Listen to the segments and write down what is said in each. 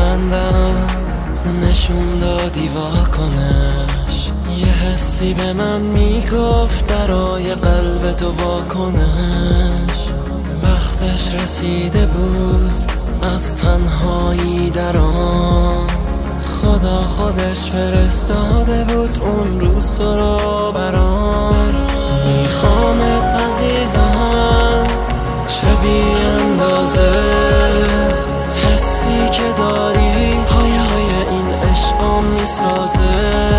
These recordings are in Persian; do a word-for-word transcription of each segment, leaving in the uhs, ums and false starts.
لبخندم نشون دادی واکنش، یه حسی به من میگفت درای قلب تو واکنش. وقتش رسیده بود از تنهایی درام، خدا خودش فرستاده بود اون روز تو رو برام. میخوامت عزیزم چه بی اندازه، حسی که داری های های این عشقم میسازه.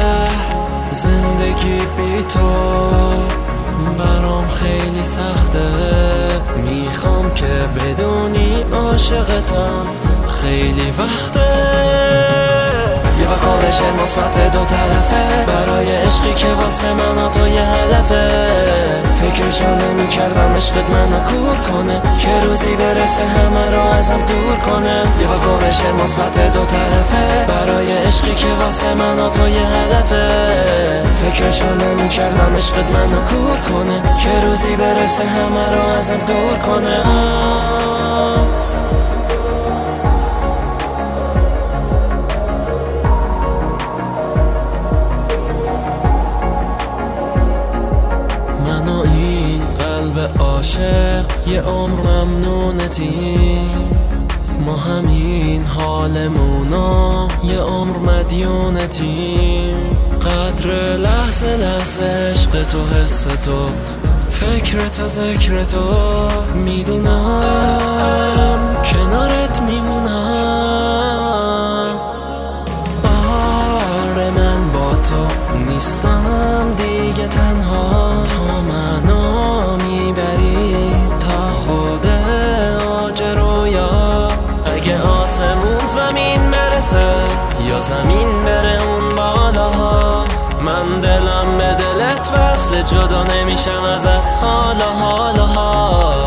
زندگی بی تو برام خیلی سخته، میخوام که بدونی عاشقتم خیلی وقته. یه واکنش مثبت دو طرفه برای عشقی که واسه من و تو یه هدفه. فکرشو نمی کردم عشقت منو کور کنه، که روزی برسه همه رو ازم دور کنه. یه واکنش مثبت دو طرفه برای عشقی که واسه من و تو یه هدفه. فکرشو نمی کردم عشقت منو کور کنه، که روزی برسه همه رو ازم دور کنه. من و این قلب عاشق یه عمر ممنونتیم، ما همین حالمونا یه عمر مدیونتیم. قدر لحظه لحظه عشق تو، حس تو، فکر تو، ذکر تو، میدونم کنارت میمونم. آره من با تو نیستم دیگه تنها، تو منو میبری تا خود آج رویا. اگه آسمون زمین برسه یا زمین بره اون بالاها، من دلم به دلت وصل، جدا نمیشم ازت حالا حالا ها.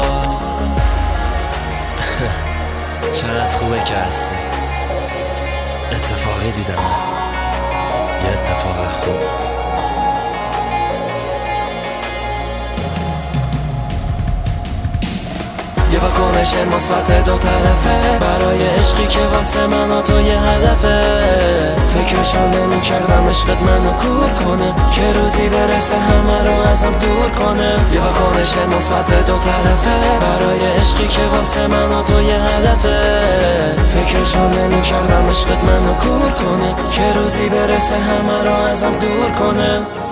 چقدر خوبه که هستی، اتفاقی دیدمت، یه اتفاق خوب. یه واکنش مثبت دو طرفه برای عشقی که واسه من و تو یه هدفه. فکرشو نمی کردم عشقت منو کور کنه، که روزی برسه همه رو ازم دور کنه. یه واکنش مثبت دو طرفه برای عشقی که واسه من و تو یه هدفه. فکرشو نمی کردم عشقت منو کور کنه، که روزی برسه همه رو ازم دور کنه.